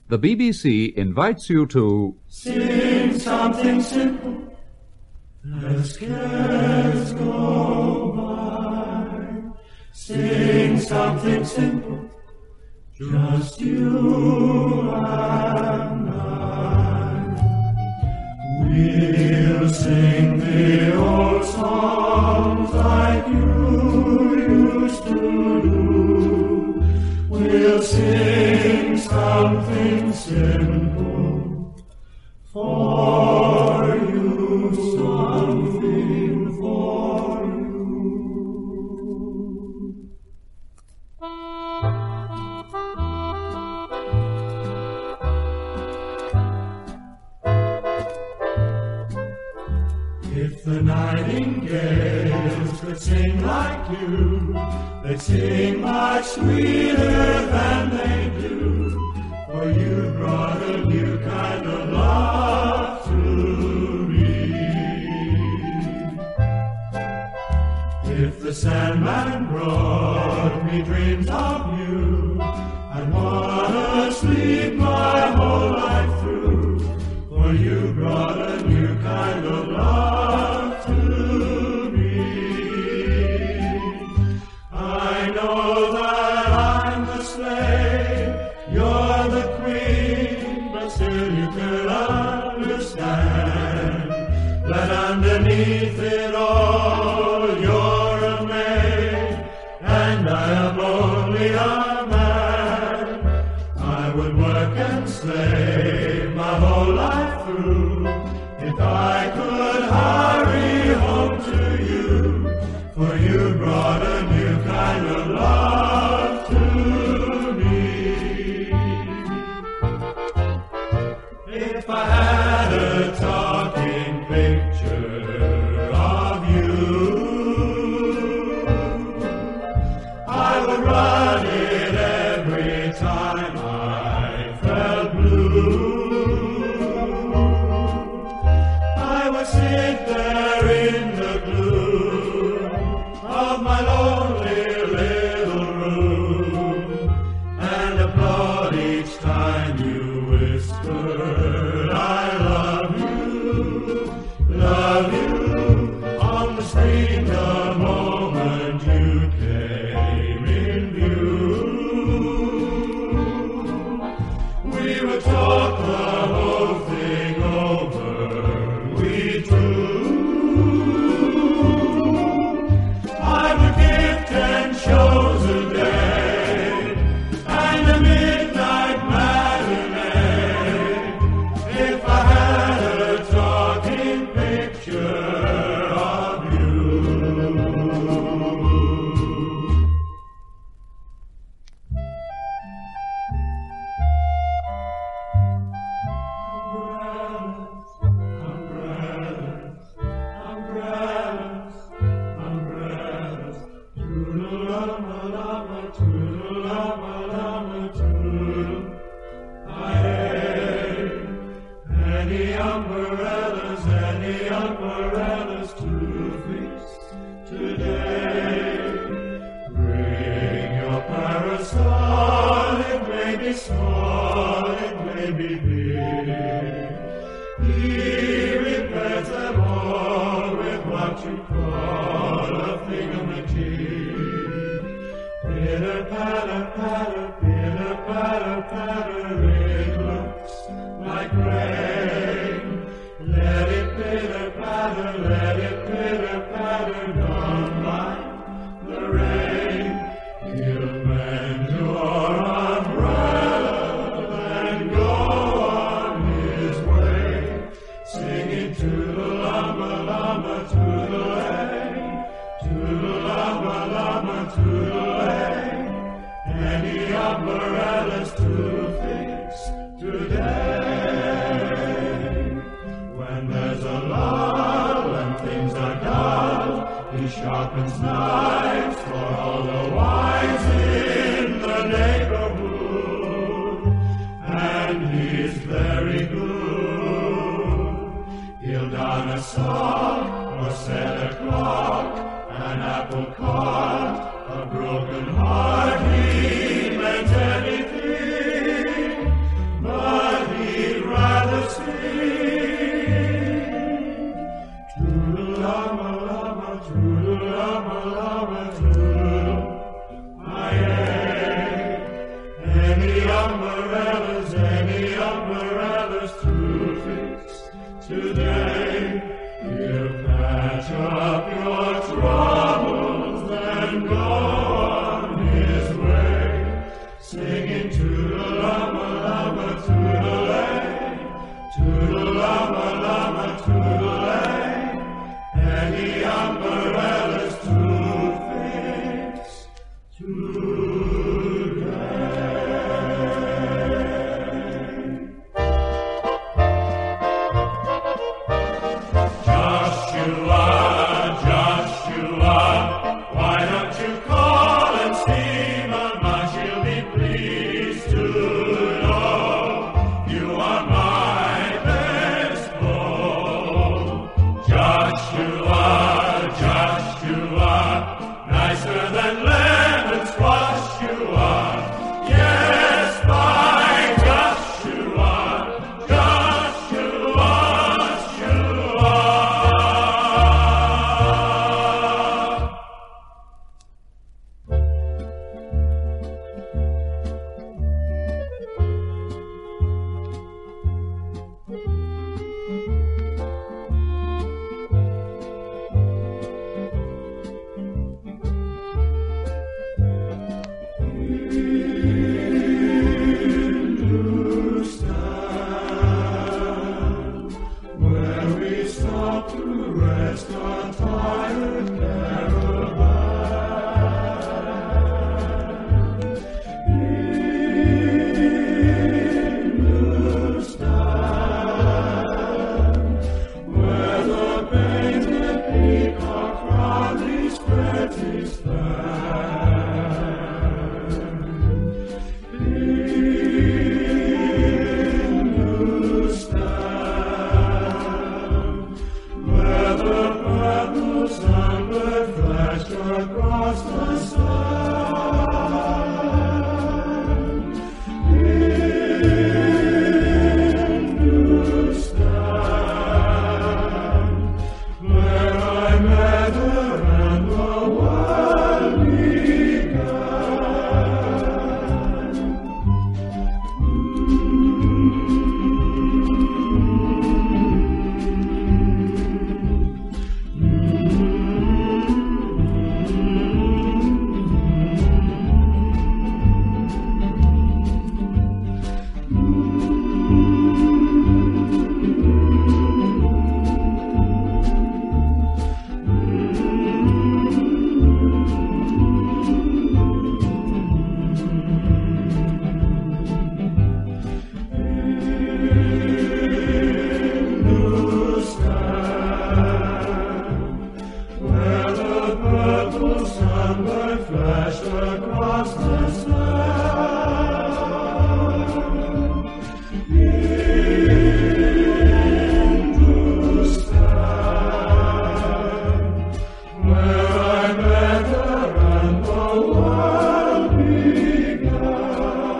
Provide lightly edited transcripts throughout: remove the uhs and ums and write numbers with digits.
The BBC invites you to sing something simple as cares go by. Sing something simple, just you and I. We'll sing the old songs like you used to do. We'll sing something simple for you, something for you. If the nightingales could sing like you, they'd sing much sweeter than they do, for you brought a new kind of love to me. If the Sandman brought me dreams of you, I'd wanna sleep my whole life through, for you brought a new kind of love to me. I know that I'm the slave, you're the queen, but still you can understand that underneath it all you're a maid, and I am only a man. I would work and slave my whole life through if I could hurry home to you, for you brought a new kind of love to me. If I had a talking picture of you, I would run it every time I felt blue. I would sit there in the gloom of my lonely little room and applaud each time you whispered, I love you, on the screen the moment you came in view. We would talk the whole thing over, we two. I would give 10 shows a day and a midnight matinee if I had a talking picture of you. Umbrellas, umbrellas, umbrellas, toodle-lama-lama, toodle-lama-lama, toodle. Hey, any umbrellas to fix today? Bring your parasol, it may be small, it may be big. He repairs them all with what you call a thingamajig. Pitter-patter, patter, pitter-patter, patter, it looks like rain. Let it pitter-patter, let it pitter-patter, don't mind the rain. He'll mend your umbrella and go on his way, singing toodle-lama-lama, toodle-ay, toodle-lama-lama, toodle-ay. Any umbrellas to fix today? When there's a lull and things are dull, he sharpens knives for all the wives in the neighborhood, and he's very good. He'll don a sock or set a clock, an apple cart, a broken heart, he meant anything. But today. He'll patch up your troubles and go on his way, singing toodle-lama-lama, toodle-lay, toodle-lama-lama, toodle-lay, and the umbrella's to fix today. Joshua, why don't you call and see Mama? She'll be pleased to know you are my best beau. Joshua, nicer than lemon squash you are. Yes, my Joshua, you are. Where we stop to rest our tired caravan. Hindustan, where the painted peacock proudly spreads his fan. Sunbird flashed across the sun. Hindustan, where I met her and the world began. Sunbird flashed across the sun. Hindustan, where I met her and the world began.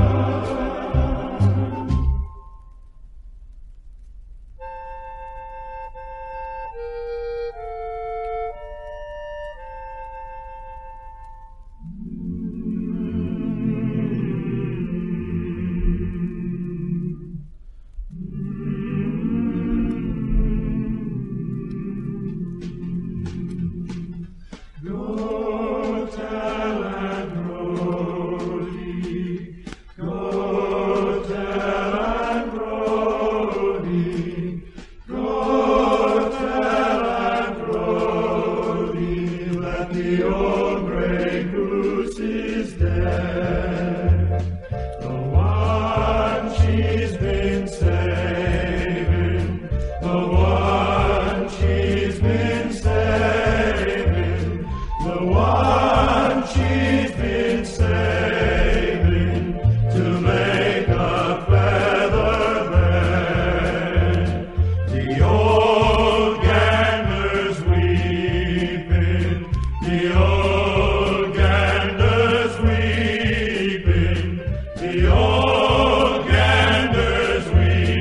Go tell Aunt Rhody, go tell Aunt Rhody, go tell Aunt Rhody that the old gray goose is dead, the one she's been saving, the one she's been saving, the one she's been saving to make a feather bed. The old gander's weeping, the old gander's weeping, the old gander's weeping.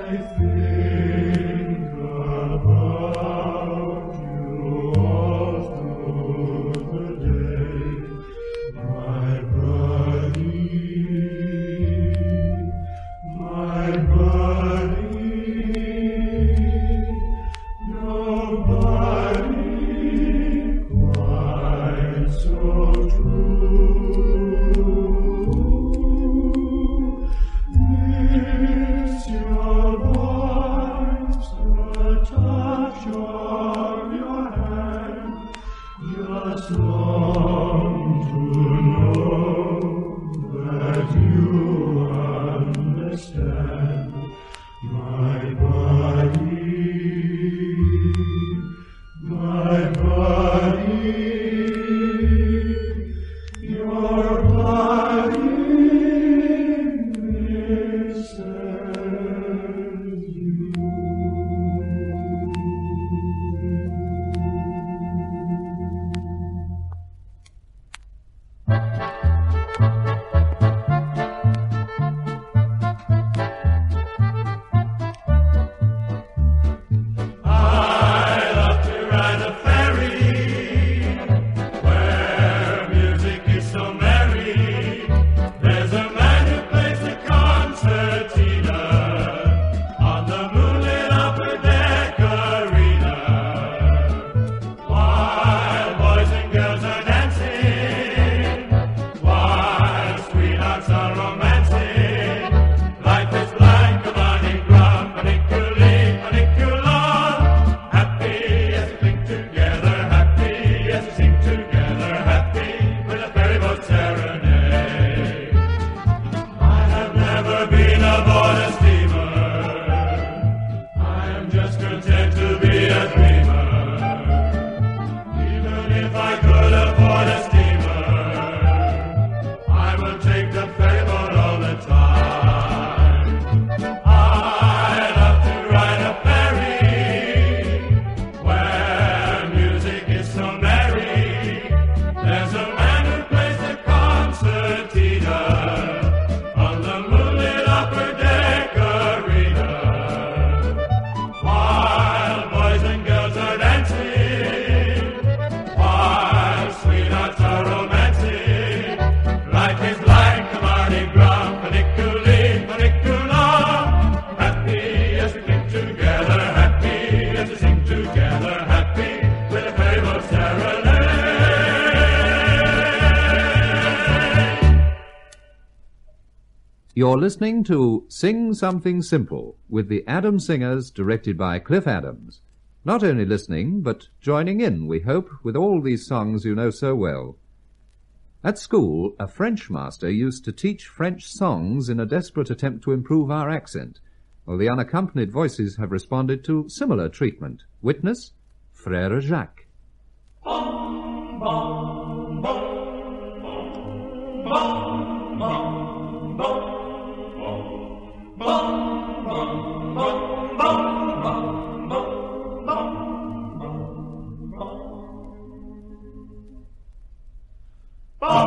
think about you all through the day, my buddy, nobody quite so true. Miss your voice, the touch of your hand, just long to know that you understand, my buddy, your body misses you. I love to ride a ferry where music is so merry. There's a man who plays the concertina on the moonlit upper deck arena. While boys and girls are dancing, while sweethearts are romancing, life is like a Mardi Gras, paniculi, panicula. Happy as we cling together, happy as we sing together, happy with a ferry boat serenade. I have never been aboard a steamer. I am just content to be a dreamer. Even if I could afford a steamer, I will take the ferry boat all the time. I love to ride a ferry where music is so merry. There's a man who plays the concertina on the moonlit upper deck arena. While boys and girls are dancing, while sweethearts are romancing, life is like a Mardi Gras, paniculi, panicula. Happy as we cling together, happy as we sing together, happy with a ferry boat serenade. You're listening to Sing Something Simple with the Adams Singers, directed by Cliff Adams. Not only listening, but joining in, we hope, with all these songs you know so well. At school, a French master used to teach French songs in a desperate attempt to improve our accent. Well, the unaccompanied voices have responded to similar treatment. Witness, Frère Jacques. Bum, bum, bum, bum, bum, bum, bum, bum, bum, bum, bum, bum, bum, bum,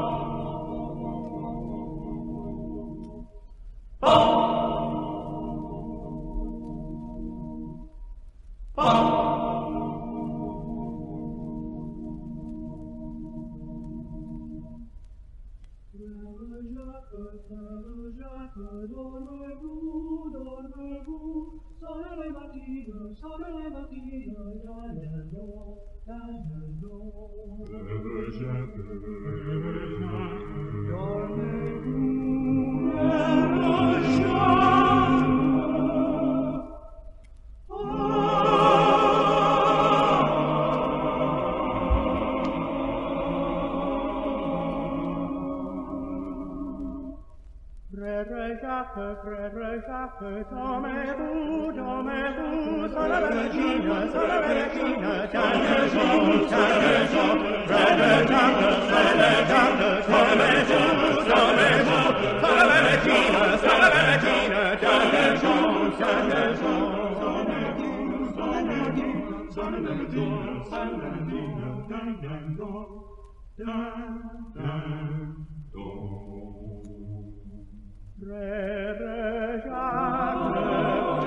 Frère Jacques, dormez-vous, dormez-vous, sur la regina, Tannejean, Tannejean. Frère Jacques, dormez-vous, dormez-vous, sur la regina, Tannejean, Tannejean. Frère Jacques,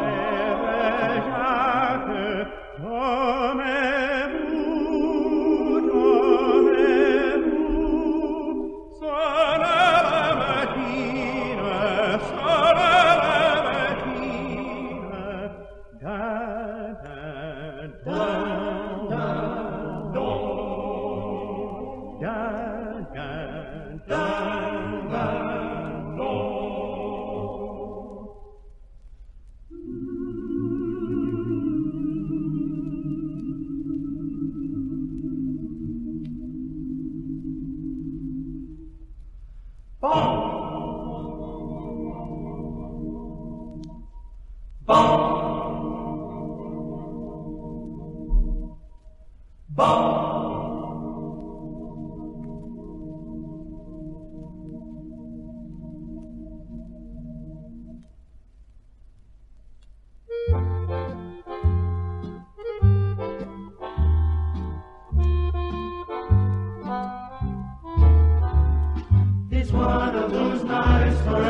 It's one of those nights for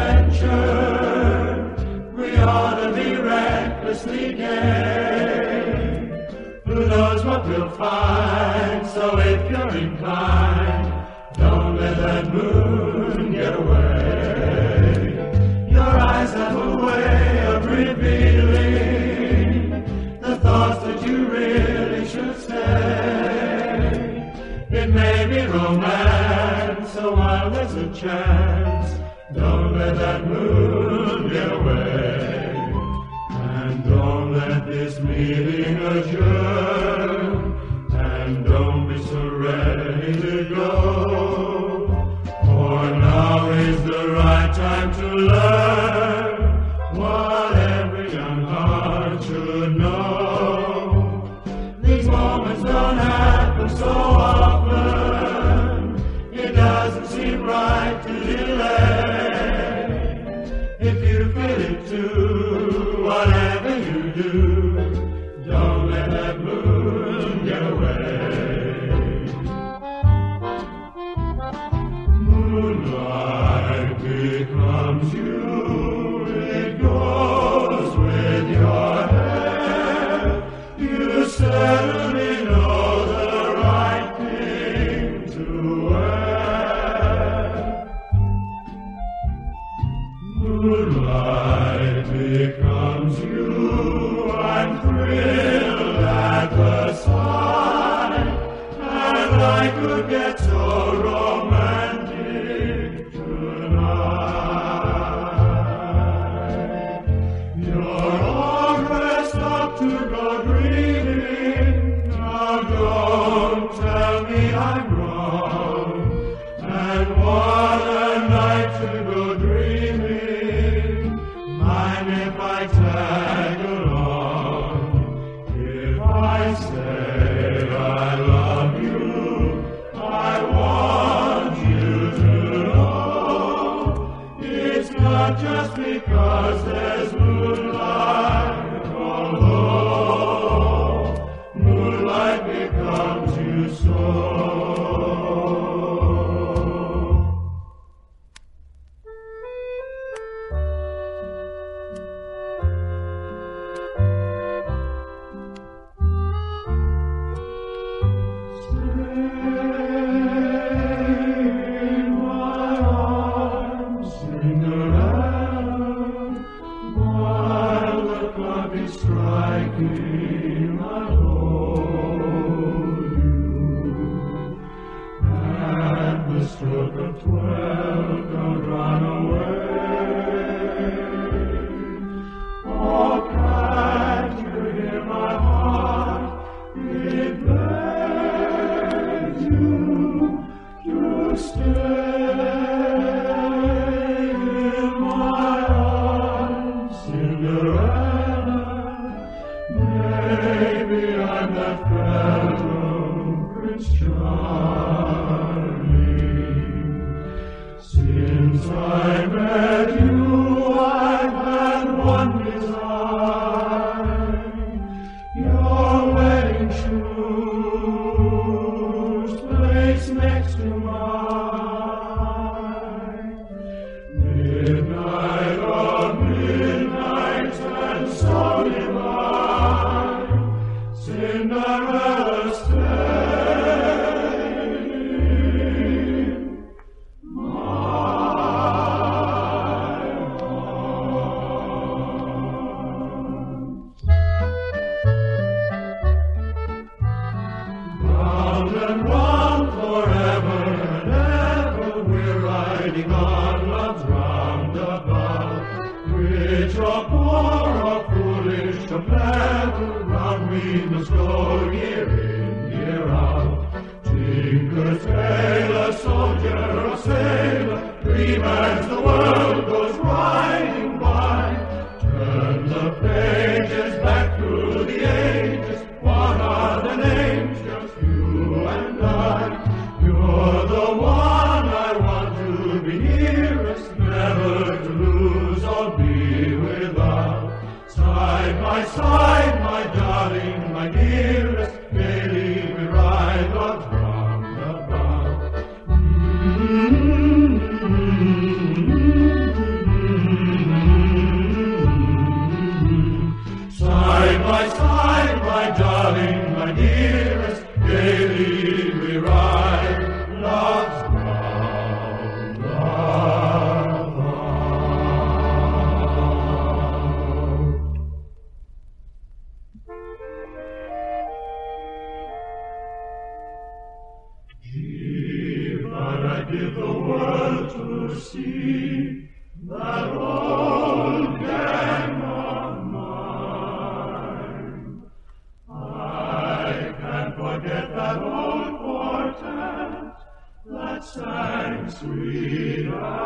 adventure. We ought to be recklessly gay. Who knows what we'll find? So if you're inclined, don't let that moon get away. Your eyes have a way of revealing the thoughts that you really should say. It may be romance, so while there's a chance, don't let that moon get away. And don't let this meeting adjourn, and don't be so ready to go. For now is the right time to learn what every young heart should know. These moments don't happen so often, it doesn't seem right to delay. If you feel it too, whatever you do, don't let that moon get away. Moonlight becomes you, it goes with your hair. You certainly know the right thing to wear. Moonlight becomes you, I'm thrilled at the sight, and I could get so romantic tonight. You're all dressed up to go dreaming, now don't tell me I'm wrong. And what a night to go dreaming, mind if I tag along? If I say I love you, I want you to know it's not just because there's moonlight, although moonlight becomes you so. Striking, I hold you. At the stroke of 12, don't run away. Oh, can't you hear my heart? It begs you to stay in my arms, Cinderella. Maybe I'm that fellow, Prince Charming. Since I met you, I've had one design. Your wedding shoes placed next to mine. Midnight of midnights and so divine, Cinderella stay in my arms. Round and round forever and ever, we're riding on love's roundabout. Rich or poor or foolish or clever, round we must go year in, year out. Tinker, tailor, soldier or sailor, dream as the world goes riding by. Turn the by side, my darling, my dearest, gaily we ride love's roundabout. Side by side, my darling, my dearest, gaily we ride love's give the world to see that old gang of mine. I can't forget that old quartet that sang Sweet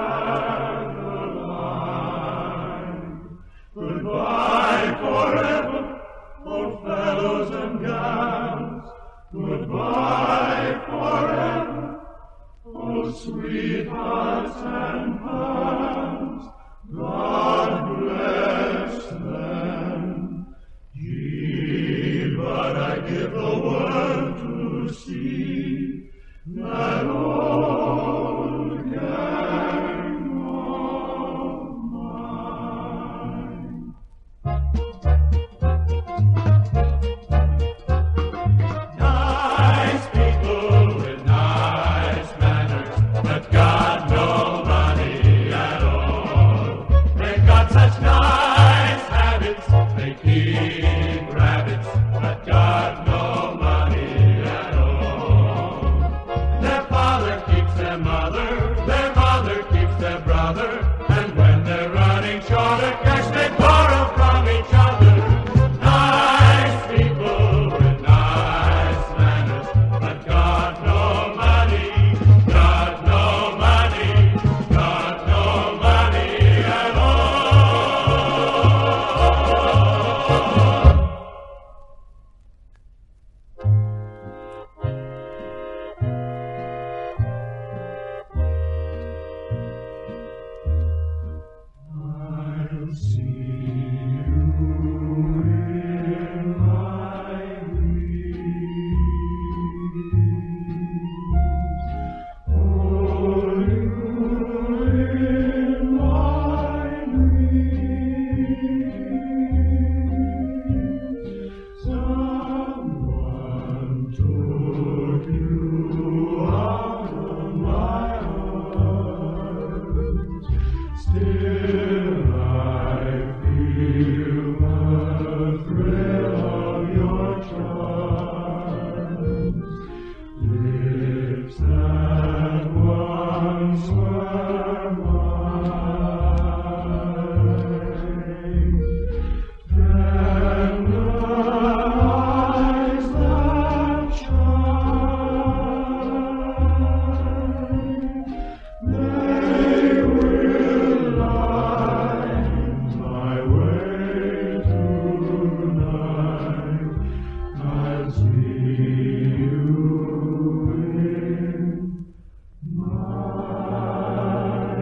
Adeline. Goodbye forever, old fellows and gals. Goodbye forever, oh, sweethearts and pals, God bless them. Gee, but I give the world to see that old gang of mine. Nice people with nice manners, but got no money at all. They've got such nice habits, they keep rabbits, but got no money at all. Their father keeps their mother keeps their brother, and when they're running short of cash, they borrow from each other. Nice people with nice manners, but got no money, got no money, got no money at all. I'll see you in my dreams. Oh, you in my dreams. Someone took you out of my arms. Still I feel the thrill of your charms. Lips that once were mine. Tender eyes that shine. They will light my way tonight. I'll see you in my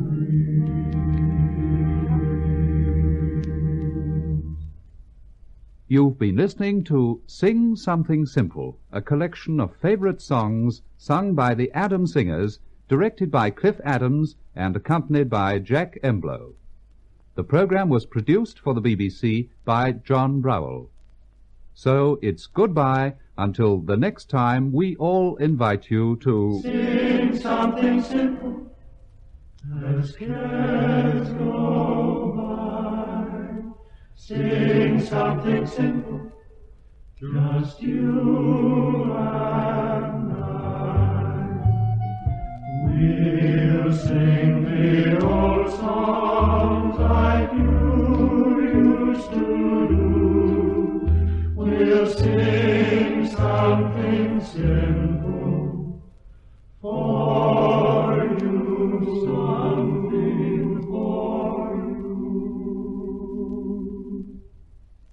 dreams. You've been listening to Sing Something Simple, a collection of favorite songs sung by the Adams Singers, directed by Cliff Adams and accompanied by Jack Emblow. The program was produced for the BBC by John Browell. So it's goodbye until the next time we all invite you to Sing something simple as cares go by. Sing something simple, just you and I. We'll sing the old songs like you used to do. We'll sing something simple for you, something for